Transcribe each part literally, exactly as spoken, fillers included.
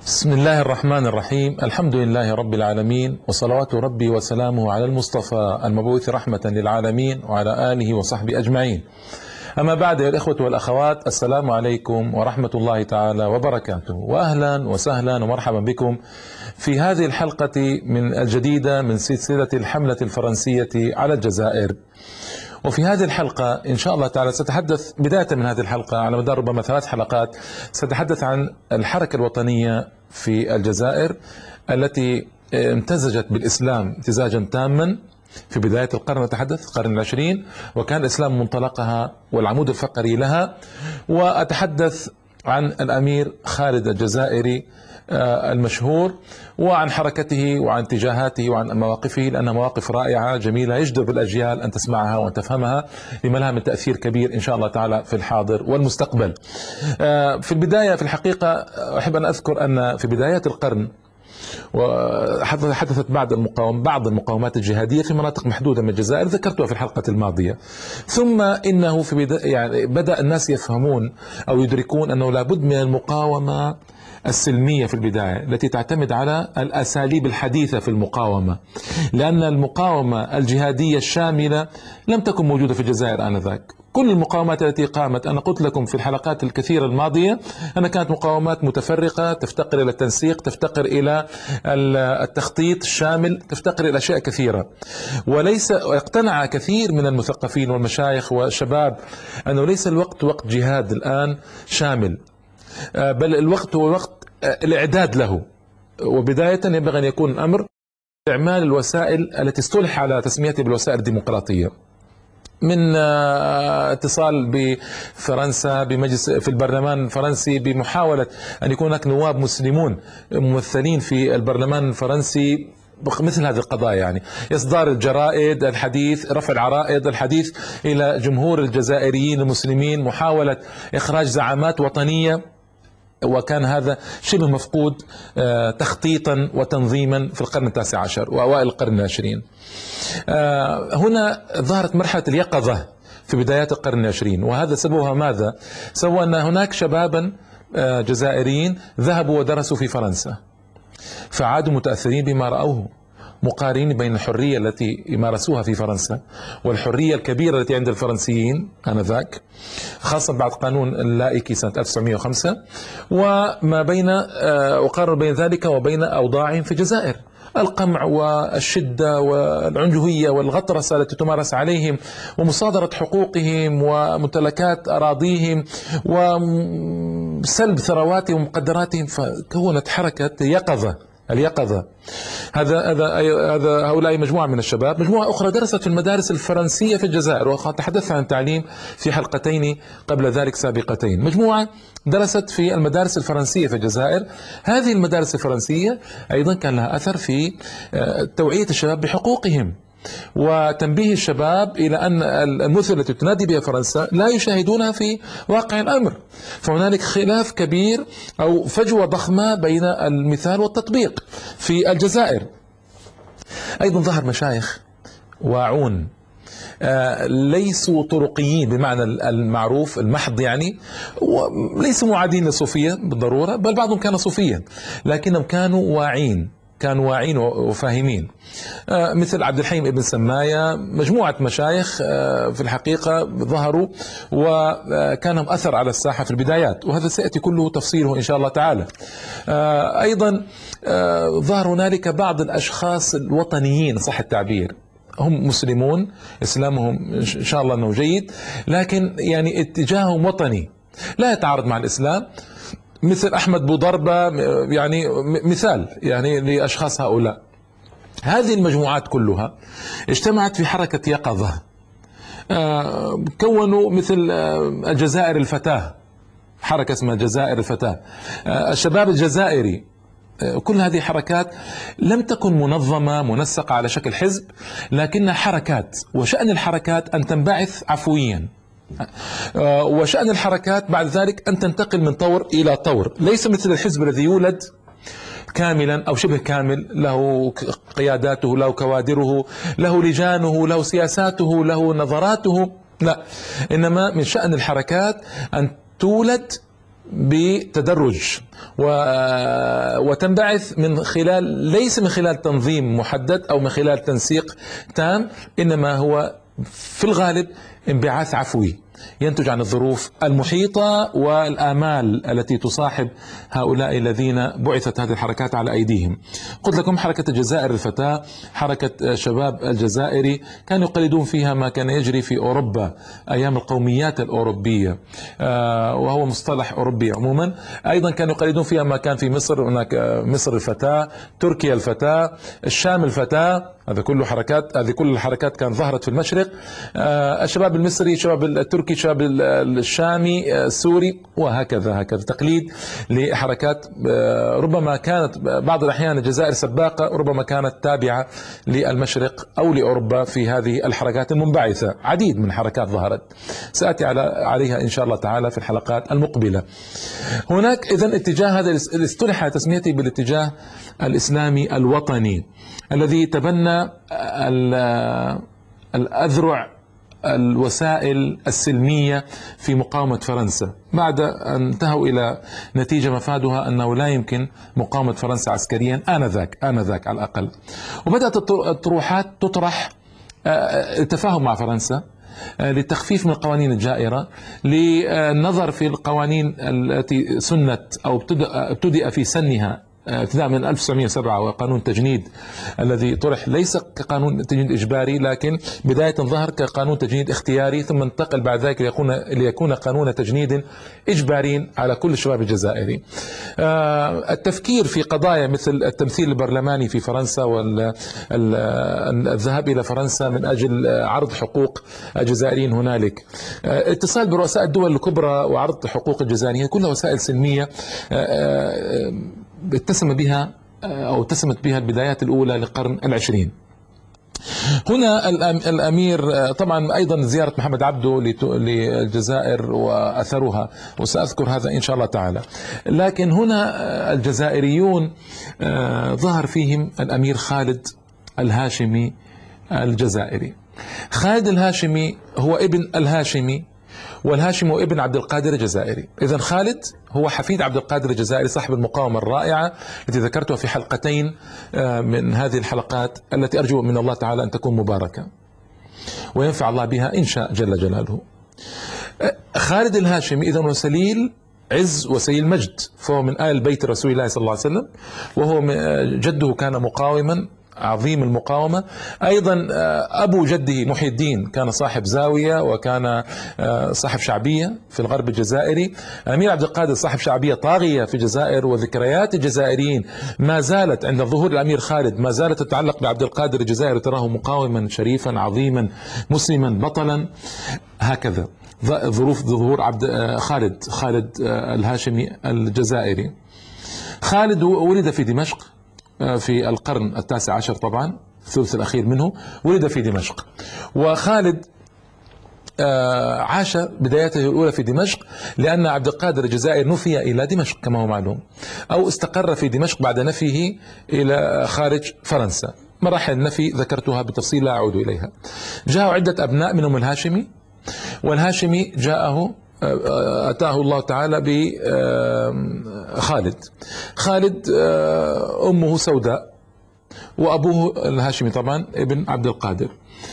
بسم الله الرحمن الرحيم. الحمد لله رب العالمين، وصلوات ربي وسلامه على المصطفى المبعوث رحمة للعالمين وعلى آله وصحبه أجمعين. أما بعد، يا الإخوة والأخوات، السلام عليكم ورحمة الله تعالى وبركاته، وأهلا وسهلا ومرحبا بكم في هذه الحلقة من الجديدة من سلسلة الحملة الفرنسية على الجزائر. وفي هذه الحلقة إن شاء الله تعالى سأتحدث بداية من هذه الحلقة على مدار ربما ثلاث حلقات، سأتحدث عن الحركة الوطنية في الجزائر التي امتزجت بالإسلام امتزاجا تاما في بداية القرن، نتحدث القرن العشرين، وكان الإسلام منطلقها والعمود الفقري لها. وأتحدث عن الأمير خالد الجزائري المشهور، وعن حركته وعن اتجاهاته وعن مواقفه، لأنها مواقف رائعة جميلة يجدر بالأجيال أن تسمعها وأن تفهمها، لما لها من تأثير كبير إن شاء الله تعالى في الحاضر والمستقبل. في البداية في الحقيقة أحب أن أذكر أن في بدايات القرن وحدثت بعض المقاوم بعض المقاومات الجهادية في مناطق محدودة من الجزائر، ذكرتها في الحلقة الماضية. ثم إنه في بدا يعني بدأ الناس يفهمون أو يدركون أنه لابد من المقاومة السلمية في البداية، التي تعتمد على الأساليب الحديثة في المقاومة، لأن المقاومة الجهادية الشاملة لم تكن موجودة في الجزائر آنذاك. كل المقاومات التي قامت، أنا قلت لكم في الحلقات الكثيرة الماضية أنها كانت مقاومات متفرقة، تفتقر إلى التنسيق، تفتقر إلى التخطيط الشامل، تفتقر إلى أشياء كثيرة. وليس اقتنع كثير من المثقفين والمشايخ والشباب أنه ليس الوقت وقت جهاد الآن شامل، بل الوقت هو وقت الإعداد له. وبداية ينبغي أن يكون الأمر استعمال الوسائل التي اصطلح على تسميتها بالوسائل الديمقراطية، من اتصال بفرنسا بمجلس في البرلمان الفرنسي بمحاولة أن يكون هناك نواب مسلمون ممثلين في البرلمان الفرنسي مثل هذه القضايا، يعني إصدار الجرائد الحديث، رفع العرائض الحديث إلى جمهور الجزائريين المسلمين، محاولة إخراج زعامات وطنية، وكان هذا شبه مفقود تخطيطا وتنظيما في القرن التاسع عشر وأوائل القرن العشرين. هنا ظهرت مرحلة اليقظة في بدايات القرن العشرين، وهذا سببها ماذا؟ سوى أن هناك شبابا جزائريين ذهبوا ودرسوا في فرنسا، فعادوا متأثرين بما رأوه، مقارنين بين الحرية التي مارسوها في فرنسا والحرية الكبيرة التي عند الفرنسيين آنذاك، خاصة بعد قانون اللائكي سنة ألف وتسعمئة وخمسة، وما بين وقارن بين ذلك وبين أوضاعهم في الجزائر، القمع والشدة والعنجهية والغطرسة التي تمارس عليهم، ومصادرة حقوقهم وممتلكات أراضيهم وسلب ثرواتهم ومقدراتهم. فكونت حركة يقظة اليقظة. هذا هذا هذا هؤلاء مجموعة من الشباب. مجموعة أخرى درست في المدارس الفرنسية في الجزائر، وتحدثت عن التعليم في حلقتين قبل ذلك سابقتين. مجموعة درست في المدارس الفرنسية في الجزائر. هذه المدارس الفرنسية أيضا كان لها أثر في توعية الشباب بحقوقهم، وتنبيه الشباب إلى أن المثل التي تنادي بها فرنسا لا يشاهدونها في واقع الأمر. فهنالك خلاف كبير أو فجوة ضخمة بين المثال والتطبيق في الجزائر. أيضا ظهر مشايخ واعون، ليسوا طرقيين بمعنى المعروف المحض، يعني ليسوا معادين للصوفية بالضرورة، بل بعضهم كان صوفيا، لكنهم كانوا واعين كانوا واعين وفاهمين، مثل عبد الحليم ابن سماية. مجموعة مشايخ في الحقيقة ظهروا وكان لهم أثر على الساحة في البدايات، وهذا سيأتي كله تفصيله إن شاء الله تعالى. أيضا ظهر هنالك بعض الأشخاص الوطنيين صح التعبير، هم مسلمون، إسلامهم إن شاء الله أنه جيد، لكن يعني اتجاههم وطني لا يتعارض مع الإسلام، مثل أحمد بوضربة، يعني مثال يعني لأشخاص هؤلاء. هذه المجموعات كلها اجتمعت في حركة يقظة، كونوا مثل الجزائر الفتاة، حركة اسمها الجزائر الفتاة، الشباب الجزائري. كل هذه حركات لم تكن منظمة منسقة على شكل حزب، لكنها حركات، وشأن الحركات أن تنبعث عفويا، وشأن الحركات بعد ذلك أن تنتقل من طور إلى طور، ليس مثل الحزب الذي يولد كاملا أو شبه كامل، له قياداته، له كوادره، له لجانه، له سياساته، له نظراته. لا، إنما من شأن الحركات أن تولد بتدرج وتنبعث من خلال، ليس من خلال تنظيم محدد أو من خلال تنسيق تام، إنما هو في الغالب انبعاث عفوي ينتج عن الظروف المحيطة والآمال التي تصاحب هؤلاء الذين بعثت هذه الحركات على أيديهم. قلت لكم حركة الجزائر الفتاة، حركة شباب الجزائري، كانوا يقلدون فيها ما كان يجري في أوروبا أيام القوميات الأوروبية، وهو مصطلح أوروبي عموما. أيضا كانوا يقلدون فيها ما كان في مصر، هناك مصر الفتاة، تركيا الفتاة، الشام الفتاة، هذا كله حركات، هذه كل الحركات كانت ظهرت في المشرق. الشباب المصري، الشباب التركي، الشباب الشامي، السوري، وهكذا هكذا تقليد لحركات ربما كانت بعض الأحيان الجزائر سباقة، ربما كانت تابعة للمشرق أو لأوروبا في هذه الحركات المنبعثة. عديد من الحركات ظهرت، سأتي على عليها إن شاء الله تعالى في الحلقات المقبلة. هناك إذن اتجاه هذا اصطلح تسميته بالاتجاه الإسلامي الوطني، الذي تبنى الأذرع الوسائل السلمية في مقاومة فرنسا، بعد أن انتهوا إلى نتيجة مفادها أنه لا يمكن مقاومة فرنسا عسكريا آنذاك آنذاك على الأقل. وبدأت الطروحات تطرح التفاهم مع فرنسا للتخفيف من القوانين الجائرة، للنظر في القوانين التي سنت أو ابتدأ في سنها ابتداء من ألف وتسعمئة وسبعة، وقانون التجنيد الذي طرح ليس كقانون تجنيد إجباري، لكن بداية ظهر كقانون تجنيد اختياري، ثم انتقل بعد ذلك ليكون ليكون قانون تجنيد إجباري على كل الشباب الجزائري. التفكير في قضايا مثل التمثيل البرلماني في فرنسا والذهاب إلى فرنسا من أجل عرض حقوق الجزائريين هنالك، اتصال برؤساء الدول الكبرى وعرض حقوق الجزائريين، كلها وسائل سلمية اتسم بها أو اتسمت بها البدايات الأولى للقرن العشرين. هنا الأمير طبعا أيضا زيارة محمد عبده للجزائر وأثرها، وسأذكر هذا إن شاء الله تعالى. لكن هنا الجزائريون ظهر فيهم الأمير خالد الهاشمي الجزائري. خالد الهاشمي هو ابن الهاشمي، والهاشمي هو ابن عبد القادر الجزائري. إذن خالد هو حفيد عبد القادر الجزائري صاحب المقاومة الرائعة التي ذكرتها في حلقتين من هذه الحلقات، التي أرجو من الله تعالى أن تكون مباركة وينفع الله بها إن شاء جل جلاله. خالد الهاشمي إذن وسليل عز وسيل مجد، فهو من آل بيت رسول الله صلى الله عليه وسلم، وهو جده كان مقاوما عظيم المقاومة. أيضا أبو جده محي الدين كان صاحب زاوية وكان صاحب شعبية في الغرب الجزائري. الأمير عبد القادر صاحب شعبية طاغية في الجزائر، وذكريات الجزائريين ما زالت عند ظهور الأمير خالد ما زالت تتعلق بعبد القادر الجزائري، تراه مقاوما شريفا عظيما مسلما بطلا. هكذا ظروف ظهور عبد خالد خالد الهاشمي الجزائري. خالد ولد في دمشق في القرن التاسع عشر، طبعا الثلث الأخير منه ولد في دمشق. وخالد عاش بداياته الأولى في دمشق، لأن عبد القادر الجزائري نفي إلى دمشق كما هو معلوم، أو استقر في دمشق بعد نفيه إلى خارج فرنسا. مراحل النفي ذكرتها بالتفصيل لا أعود إليها. جاءوا عدة أبناء منهم الهاشمي، والهاشمي جاءه أتاه الله تعالى بخالد. خالد أمه سوداء، وأبوه الهاشمي طبعا ابن عبد القادر.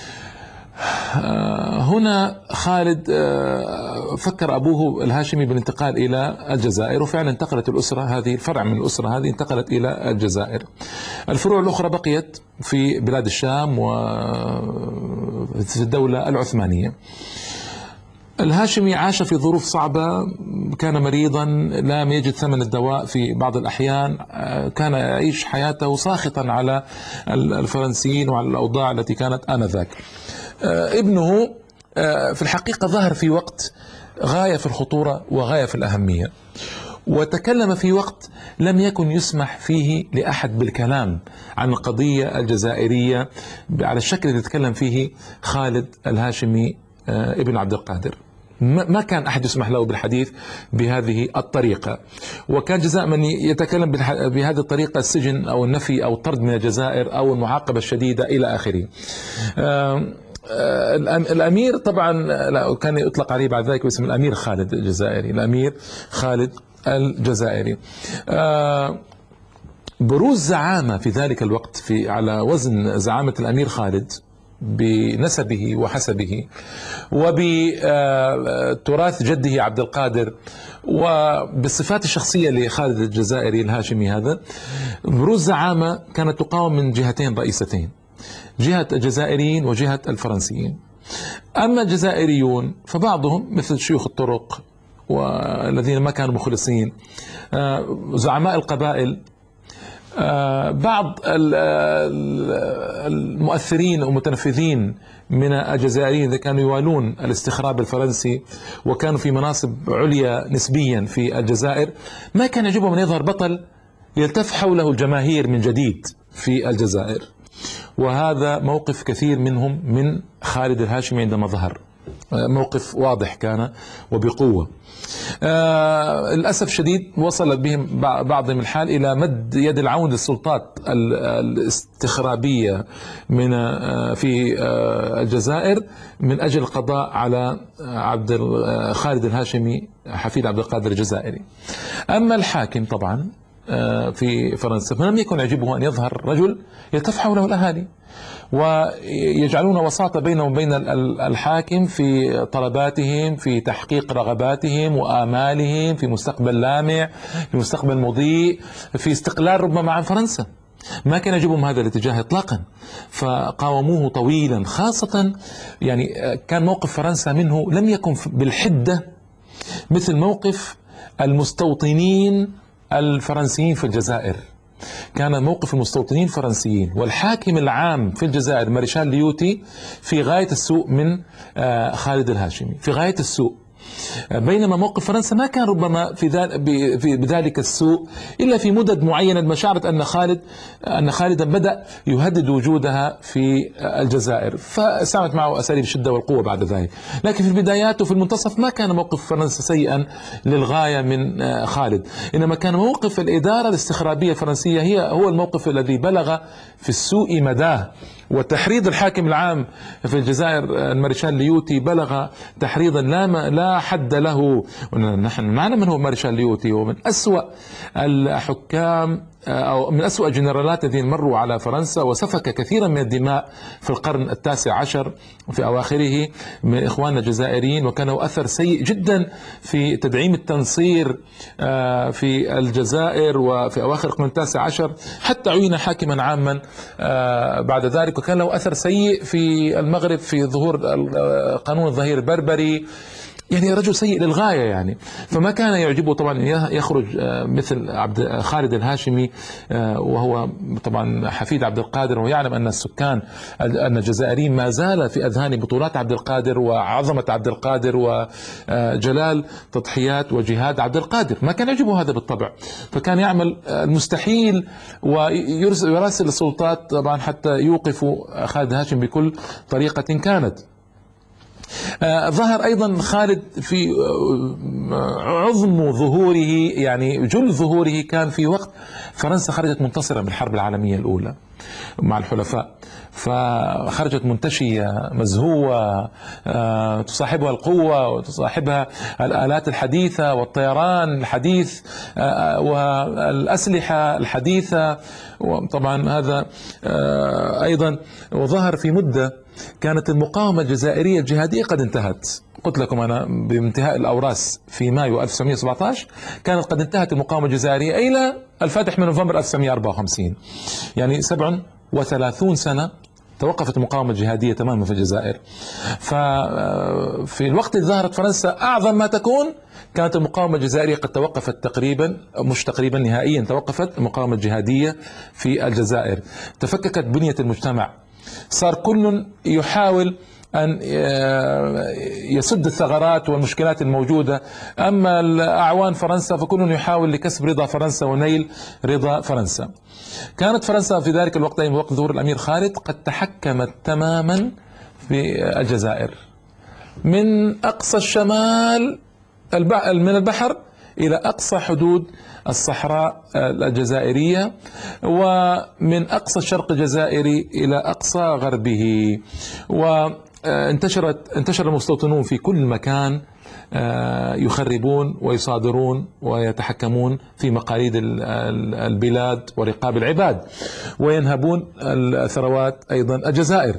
هنا خالد فكر أبوه الهاشمي بالانتقال إلى الجزائر، وفعلا انتقلت الأسرة هذه، الفرع من الأسرة هذه انتقلت إلى الجزائر. الفروع الأخرى بقيت في بلاد الشام وفي الدولة العثمانية. الهاشمي عاش في ظروف صعبة، كان مريضا، لم يجد ثمن الدواء في بعض الأحيان، كان يعيش حياته ساخطا على الفرنسيين وعلى الأوضاع التي كانت آنذاك. ابنه في الحقيقة ظهر في وقت غاية في الخطورة وغاية في الأهمية، وتكلم في وقت لم يكن يسمح فيه لأحد بالكلام عن القضية الجزائرية على الشكل الذي يتكلم فيه خالد الهاشمي ابن عبد القادر. ما كان أحد يسمح له بالحديث بهذه الطريقة، وكان جزاء من يتكلم بهذه الطريقة السجن أو النفي أو الطرد من الجزائر أو المعاقبة الشديدة إلى آخره. الأمير طبعا كان يطلق عليه بعد ذلك باسم الأمير خالد الجزائري، الأمير خالد الجزائري. بروز زعامة في ذلك الوقت في على وزن زعامة الأمير خالد بنسبه وحسبه وبتراث جده عبد القادر وبالصفات الشخصية لخالد الجزائري الهاشمي هذا، بروز زعامة كانت تقاوم من جهتين رئيستين، جهة الجزائريين وجهة الفرنسيين. أما الجزائريون فبعضهم مثل شيوخ الطرق والذين ما كانوا مخلصين، زعماء القبائل، بعض المؤثرين والمتنفذين من الجزائريين إذا كانوا يوالون الاستخراب الفرنسي وكانوا في مناصب عليا نسبيا في الجزائر، ما كان يعجبهم أن يظهر بطل يلتف حوله الجماهير من جديد في الجزائر. وهذا موقف كثير منهم من خالد الهاشمي عندما ظهر، موقف واضح كان وبقوة. آه للأسف الشديد وصل بهم بعضهم الحال إلى مد يد العون للسلطات الاستخرابية من آه في آه الجزائر من أجل القضاء على عبد خالد الهاشمي حفيد عبد القادر الجزائري. أما الحاكم طبعا في فرنسا فلم يكن يعجبه أن يظهر رجل يلتف حوله الأهالي ويجعلون وساطة بينه وبين الحاكم في طلباتهم، في تحقيق رغباتهم وآمالهم في مستقبل لامع، في مستقبل مضيء، في استقلال ربما عن فرنسا. ما كان يعجبهم هذا الاتجاه اطلاقا، فقاوموه طويلا، خاصة يعني كان موقف فرنسا منه لم يكن بالحدة مثل موقف المستوطنين الفرنسيين في الجزائر. كان موقف المستوطنين الفرنسيين والحاكم العام في الجزائر مارشال ليوتي في غاية السوء من خالد الهاشمي، في غاية السوء. بينما موقف فرنسا ما كان ربما في بذلك السوء إلا في مدد معينة، لما شعرت أن خالد أن خالدا بدأ يهدد وجودها في الجزائر، فاستعملت معه أساليب الشدة والقوة بعد ذلك. لكن في البدايات وفي المنتصف ما كان موقف فرنسا سيئا للغاية من خالد، إنما كان موقف الإدارة الاستخرابية الفرنسية هي هو الموقف الذي بلغ في السوء مداه. وتحريض الحاكم العام في الجزائر المارشال ليوتي بلغ تحريضا لا لا حد له. نحن معنا من هو مارشال ليوتي، ومن أسوأ الحكام أو من أسوأ الجنرالات الذين مروا على فرنسا، وسفك كثيرا من الدماء في القرن التاسع عشر في أواخره من إخواننا الجزائريين، وكان له أثر سيء جدا في تدعيم التنصير في الجزائر وفي أواخر القرن التاسع عشر، حتى عين حاكما عاما بعد ذلك، وكان له أثر سيء في المغرب في ظهور قانون الظهير البربري. يعني رجل سيء للغاية يعني. فما كان يعجبه طبعا يخرج مثل عبد خالد الهاشمي وهو طبعا حفيد عبد القادر، ويعلم أن السكان أن الجزائريين ما زال في أذهان بطولات عبد القادر وعظمة عبد القادر وجلال تضحيات وجهاد عبد القادر. ما كان يعجبه هذا بالطبع، فكان يعمل المستحيل ويراسل السلطات طبعا حتى يوقفوا خالد الهاشمي بكل طريقة كانت. آه ظهر أيضا خالد في عظم ظهوره، يعني جل ظهوره كان في وقت فرنسا خرجت منتصرة بالحرب العالمية الأولى مع الحلفاء، فخرجت منتشية مزهوة آه تصاحبها القوة وتصاحبها الآلات الحديثة والطيران الحديث آه والأسلحة الحديثة. وطبعا هذا آه أيضا وظهر في مدة كانت المقاومة الجزائرية الجهادية قد انتهت. قلت لكم أنا بانتهاء الأوراس في مايو ألف وتسعمئة وسبعة عشر كانت قد انتهت المقاومة الجزائرية إلى الفاتح من نوفمبر ألف وتسعمئة وأربعة وخمسين، يعني سبع وثلاثون سنة توقفت المقاومة الجهادية تماما في الجزائر. ففي الوقت الذي ظهرت فرنسا أعظم ما تكون كانت المقاومة الجزائرية قد توقفت تقريبا، مش تقريبا نهائيا توقفت المقاومة الجهادية في الجزائر. تفككت بنية المجتمع، صار كل يحاول أن يسد الثغرات والمشكلات الموجودة. أما الأعوان فرنسا فكل يحاول لكسب رضا فرنسا ونيل رضا فرنسا. كانت فرنسا في ذلك الوقت أي وقت ظهور الأمير خالد قد تحكمت تماما في الجزائر من أقصى الشمال من البحر إلى أقصى حدود الصحراء الجزائرية، ومن أقصى الشرق الجزائري إلى أقصى غربه. انتشرت انتشر المستوطنون في كل مكان، يخربون ويصادرون ويتحكمون في مقاليد البلاد ورقاب العباد، وينهبون الثروات أيضا. الجزائر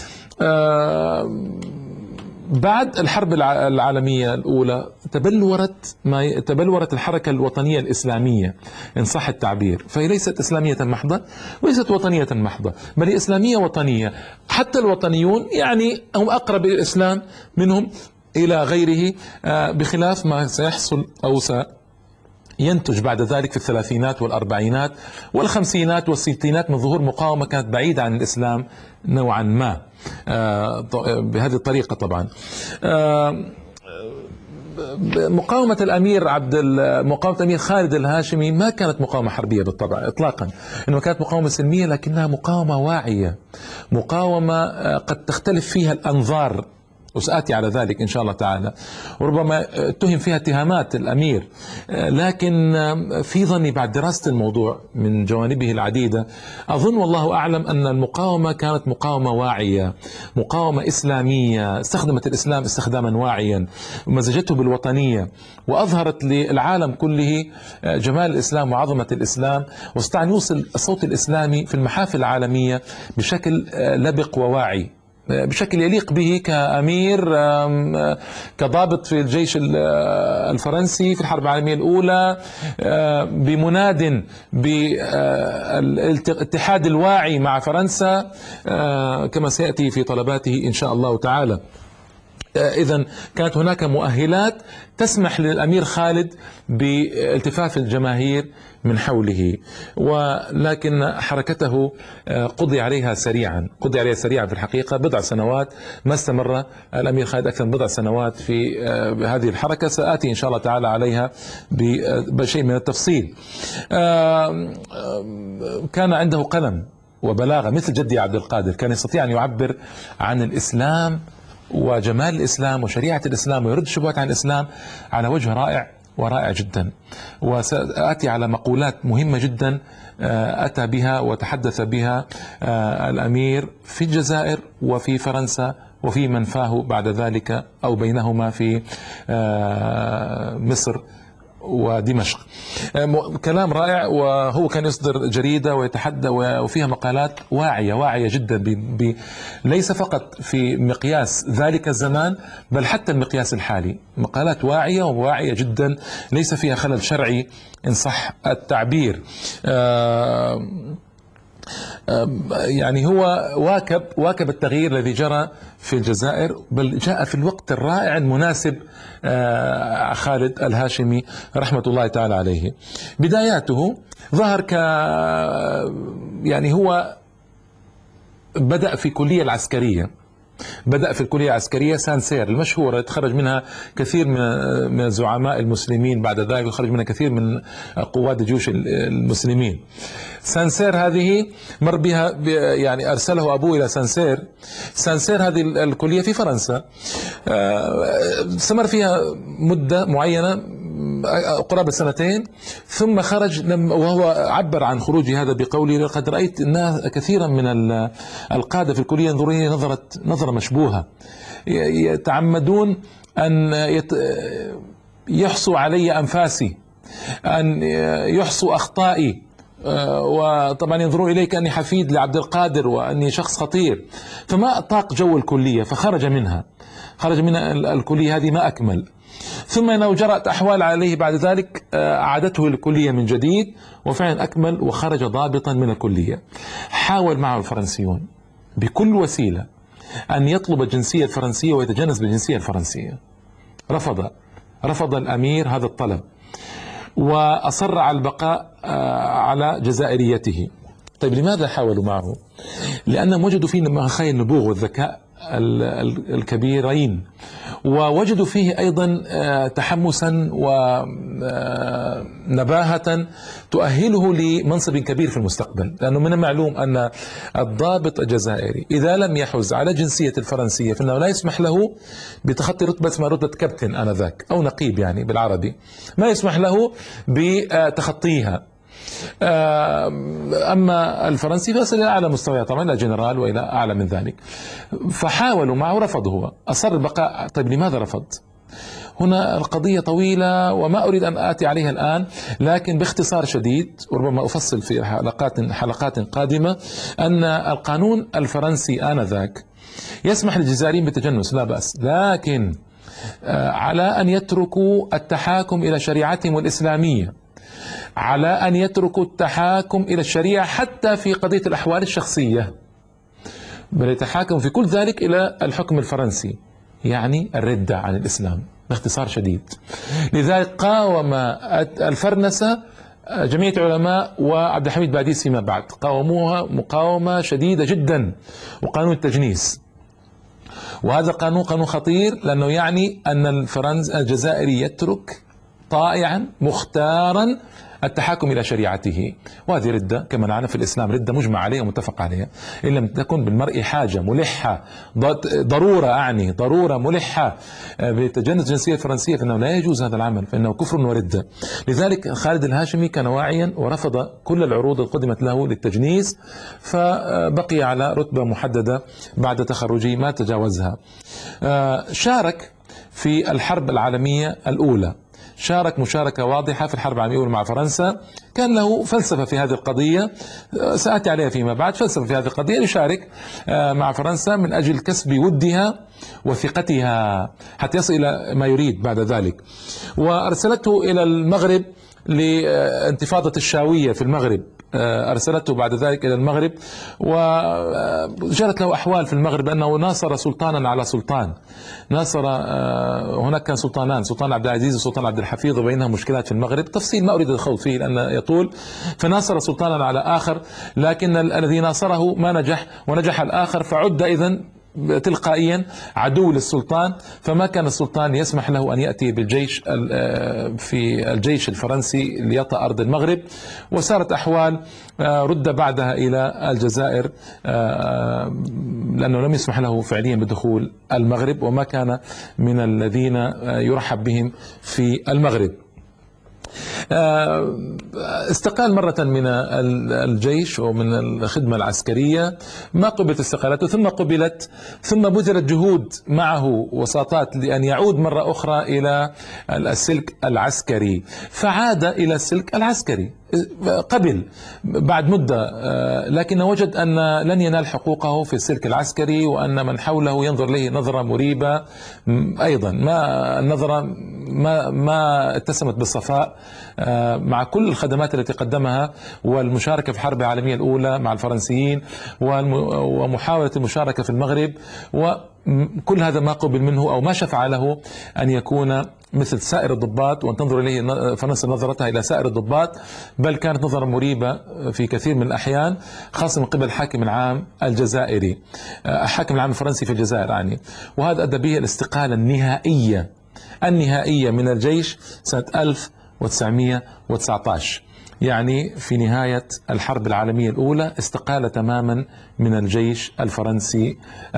بعد الحرب العالمية الأولى تبلورت ما تبلورت الحركة الوطنية الإسلامية إن صح التعبير، فهي ليست إسلامية محضة وليست وطنية محضة، بل هي إسلامية وطنية. حتى الوطنيون يعني هم أقرب الإسلام منهم إلى غيره، بخلاف ما سيحصل أو سينتج بعد ذلك في الثلاثينات والأربعينات والخمسينات والستينات من ظهور مقاومة كانت بعيدة عن الإسلام نوعا ما بهذه الطريقة. طبعا مقاومة الأمير عبد مقاومة الأمير خالد الهاشمي ما كانت مقاومة حربية بالطبع إطلاقا، إنه كانت مقاومة سلمية، لكنها مقاومة واعية، مقاومة قد تختلف فيها الأنظار، وسآتي على ذلك إن شاء الله تعالى، وربما اتهم فيها اتهامات الأمير، لكن في ظني بعد دراسة الموضوع من جوانبه العديدة أظن والله أعلم أن المقاومة كانت مقاومة واعية، مقاومة إسلامية، استخدمت الإسلام استخداما واعيا ومزجته بالوطنية، وأظهرت للعالم كله جمال الإسلام وعظمة الإسلام، واستطاع أن يوصل الصوت الإسلامي في المحافل العالمية بشكل لبق وواعي، بشكل يليق به كأمير، كضابط في الجيش الفرنسي في الحرب العالمية الأولى، بمناد بالاتحاد الواعي مع فرنسا كما سيأتي في طلباته إن شاء الله تعالى. إذن كانت هناك مؤهلات تسمح للأمير خالد بالتفاف الجماهير من حوله، ولكن حركته قضي عليها سريعا، قضي عليها سريعا في الحقيقة، بضع سنوات ما استمر الأمير خالد أكثر من بضع سنوات في هذه الحركة، سآتي إن شاء الله تعالى عليها بشيء من التفصيل. كان عنده قلم وبلاغة مثل جدي عبد القادر، كان يستطيع أن يعبر عن الإسلام وجمال الإسلام وشريعة الإسلام ويرد شبهات عن الإسلام على وجه رائع ورائع جدا. وسأتي على مقولات مهمة جدا أتى بها وتحدث بها الأمير في الجزائر وفي فرنسا وفي منفاه بعد ذلك أو بينهما في مصر ودمشق. كلام رائع، وهو كان يصدر جريدة ويتحدى وفيها مقالات واعية واعية جدا ب... ب... ليس فقط في مقياس ذلك الزمان بل حتى المقياس الحالي، مقالات واعية وواعية جدا ليس فيها خلل شرعي إن صح التعبير. آه يعني هو واكب واكب التغيير الذي جرى في الجزائر، بل جاء في الوقت الرائع المناسب. خالد الهاشمي رحمة الله تعالى عليه، بداياته ظهر ك يعني هو بدأ في كلية العسكرية، بدأ في الكلية العسكرية سانسير المشهورة، تخرج منها كثير من الزعماء المسلمين، بعد ذلك خرج منها كثير من قوات الجيوش المسلمين. سانسير هذه مر بها يعني أرسله أبوه إلى سانسير. سانسير هذه الكلية في فرنسا، استمر فيها مدة معينة قرابة سنتين، ثم خرج وهو عبر عن خروجه هذا بقوله: لقد رأيت الناس كثيرا من القادة في الكلية ينظرون إلي نظرة نظرة مشبوهة، يتعمدون أن يحصوا علي أنفاسي، أن يحصوا أخطائي، وطبعا ينظرون إلي كأني حفيد لعبد القادر وأني شخص خطير. فما طاق جو الكلية فخرج منها، خرج من الكلية هذه ما أكمل. ثم أنه جرت أحوال عليه بعد ذلك أعادته الكلية من جديد، وفعلا أكمل وخرج ضابطا من الكلية. حاول معه الفرنسيون بكل وسيلة أن يطلب الجنسية الفرنسية ويتجنس بالجنسية الفرنسية، رفض رفض الأمير هذا الطلب، وأصر على البقاء على جزائريته. طيب لماذا حاولوا معه؟ لأنهم وجدوا فيه مخايا النبوغ والذكاء الكبيرين، ووجدوا فيه أيضا تحمسا ونباهة تؤهله لمنصب كبير في المستقبل، لأنه من المعلوم أن الضابط الجزائري إذا لم يحز على جنسية الفرنسية فإنه لا يسمح له بتخطي رتبة اسمها رتبة كابتن آنذاك أو نقيب يعني بالعربي، ما يسمح له بتخطيها. أما الفرنسي فصل إلى أعلى مستوى طبعا، إلى جنرال وإلى أعلى من ذلك. فحاولوا معه، رفض هو، أصر البقاء. طيب لماذا رفض؟ هنا القضية طويلة وما أريد أن آتي عليها الآن، لكن باختصار شديد وربما أفصل في حلقات حلقات قادمة أن القانون الفرنسي آنذاك يسمح للجزائريين بالتجنس لا بأس، لكن على أن يتركوا التحاكم إلى شريعتهم الإسلامية، على أن يتركوا التحاكم إلى الشريعة حتى في قضية الأحوال الشخصية، بل يتحاكم في كل ذلك إلى الحكم الفرنسي، يعني الردة عن الإسلام باختصار شديد. لذلك قاوم الفرنسة جمعية علماء وعبد الحميد باديس فيما بعد، قاوموها مقاومة شديدة جدا، وقانون التجنيس. وهذا قانون قانون خطير، لأنه يعني أن الفرنس الجزائري يترك طائعا مختارا التحاكم إلى شريعته، وهذه ردة كما نعلم في الإسلام، ردة مجمع عليها ومتفق عليها، إن لم تكن بالمرء حاجة ملحة ضرورة، أعني ضرورة ملحة بتجنس الجنسية الفرنسية، فإنه لا يجوز هذا العمل، فإنه كفر وردة. لذلك خالد الهاشمي كان واعيا ورفض كل العروض القدمت له للتجنيس، فبقي على رتبة محددة بعد تخرجه ما تجاوزها. شارك في الحرب العالمية الأولى، شارك مشاركة واضحة في الحرب العالمية الأولى مع فرنسا، كان له فلسفة في هذه القضية سآتي عليها فيما بعد، فلسفة في هذه القضية، يشارك مع فرنسا من أجل كسب ودها وثقتها حتى يصل إلى ما يريد بعد ذلك. وأرسلته إلى المغرب لانتفاضة الشاوية في المغرب، أرسلته بعد ذلك إلى المغرب، وجرت له أحوال في المغرب أنه ناصر سلطانا على سلطان، ناصر هناك كان سلطانان، سلطان عبد العزيز وسلطان عبد الحفيظ، وبينهم مشكلات في المغرب، تفصيل ما أريد الخوض فيه لأن يطول. فناصر سلطانا على آخر، لكن الذي ناصره ما نجح ونجح الآخر، فعد إذن تلقائيا عدو للسلطان، فما كان السلطان يسمح له أن يأتي بالجيش في الجيش الفرنسي ليطأ أرض المغرب، وصارت أحوال رد بعدها إلى الجزائر لأنه لم يسمح له فعليا بدخول المغرب، وما كان من الذين يرحب بهم في المغرب. استقال مرة من الجيش ومن الخدمة العسكرية، ما قبلت استقالته، ثم قبلت، ثم بذلت جهود معه وساطات لأن يعود مرة أخرى إلى السلك العسكري، فعاد إلى السلك العسكري، قبل بعد مدة، لكن وجد أن لن ينال حقوقه في السلك العسكري، وأن من حوله ينظر له نظرة مريبة أيضا، ما النظرة ما ما اتسمت بالصفاء مع كل الخدمات التي قدمها والمشاركة في الحرب العالمية الأولى مع الفرنسيين ومحاولة المشاركة في المغرب، وكل هذا ما قبل منه أو ما شفع له أن يكون مثل سائر الضباط، وأن تنظر إليه فرنسا نظرتها إلى سائر الضباط، بل كانت نظرة مريبة في كثير من الأحيان، خاصة من قبل الحاكم العام الجزائري، الحاكم العام الفرنسي في الجزائر يعني. وهذا أدى به الاستقالة النهائية النهائية من الجيش سنة ألف وتسعمئة وتسعة عشر، يعني في نهاية الحرب العالمية الأولى استقال تماما من الجيش الفرنسي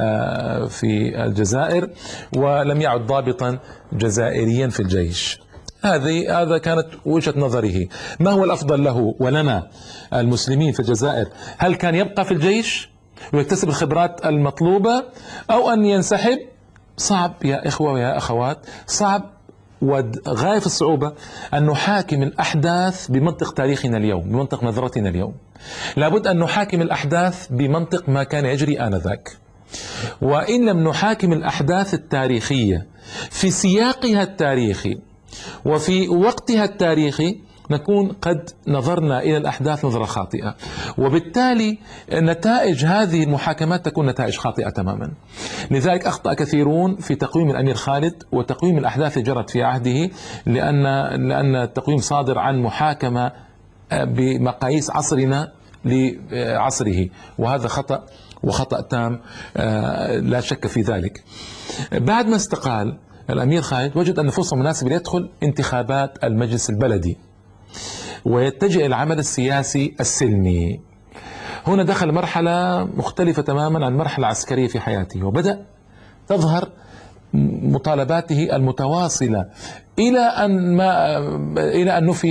في الجزائر، ولم يعد ضابطا جزائريا في الجيش. هذه هذا كانت وجهة نظره. ما هو الأفضل له ولنا المسلمين في الجزائر؟ هل كان يبقى في الجيش ويكتسب الخبرات المطلوبة، أو أن ينسحب؟ صعب يا إخوة ويا أخوات، صعب وغاية في الصعوبة أن نحاكم الأحداث بمنطق تاريخنا اليوم، بمنطق نظرتنا اليوم. لابد أن نحاكم الأحداث بمنطق ما كان يجري آنذاك، وإن لم نحاكم الأحداث التاريخية في سياقها التاريخي وفي وقتها التاريخي نكون قد نظرنا إلى الأحداث نظرة خاطئة، وبالتالي نتائج هذه المحاكمات تكون نتائج خاطئة تماما. لذلك أخطأ كثيرون في تقويم الأمير خالد وتقويم الأحداث اللي جرت في عهده، لأن لأن التقويم صادر عن محاكمة بمقاييس عصرنا لعصره، وهذا خطأ وخطأ تام لا شك في ذلك. بعد ما استقال الأمير خالد وجد أن فرصة مناسبة ليدخل انتخابات المجلس البلدي ويتجه إلى العمل السياسي السلمي. هنا دخل مرحلة مختلفة تماما عن المرحلة العسكرية في حياته، وبدأ تظهر مطالباته المتواصلة إلى أن ما إلى أن نفي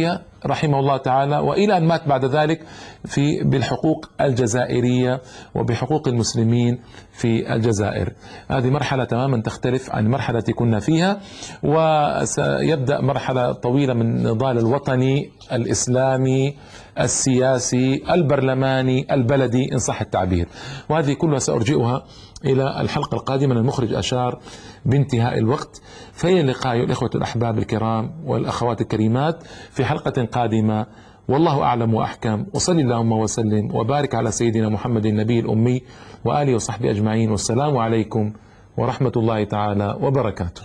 رحمه الله تعالى، وإلى أن مات بعد ذلك في بالحقوق الجزائرية وبحقوق المسلمين في الجزائر. هذه مرحلة تماما تختلف عن المرحلة التي كنا فيها، وسيبدأ مرحلة طويلة من النضال الوطني الإسلامي السياسي البرلماني البلدي إن صح التعبير، وهذه كلها سأرجئها إلى الحلقة القادمة. المخرج أشار بانتهاء الوقت، فإلى اللقاء أيها الإخوة الأحباب الكرام والأخوات الكريمات في حلقة قادمة، والله أعلم وأحكم، وصلي اللهم وسلم وبارك على سيدنا محمد النبي الأمي وآله وصحبه أجمعين، والسلام عليكم ورحمة الله تعالى وبركاته.